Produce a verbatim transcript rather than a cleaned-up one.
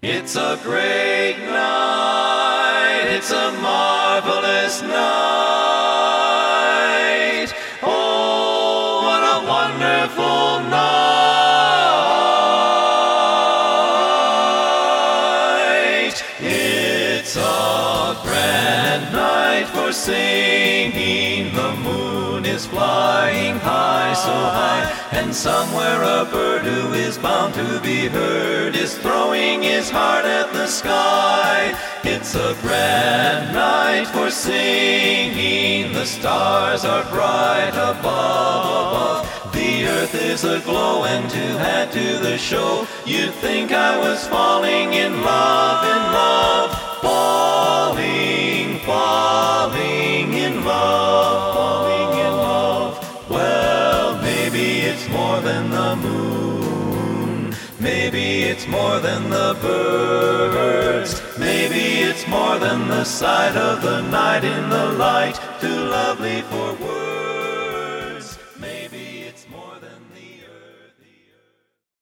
It's a great night, it's a marvelous night. Oh, what a wonderful night. It's a grand night for singing. The moon is flying high, so high, and somewhere a bird who is bound to be heard is throwing his heart at the sky. It's a grand night for singing. The stars are bright above, above. The earth is aglow, and to add to the show, you'd think I was falling in love, in love, falling, falling in love, falling in love. Well, maybe it's more than the moon, maybe it's more than the birds, maybe it's more than the sight of the night in the light, too lovely for words.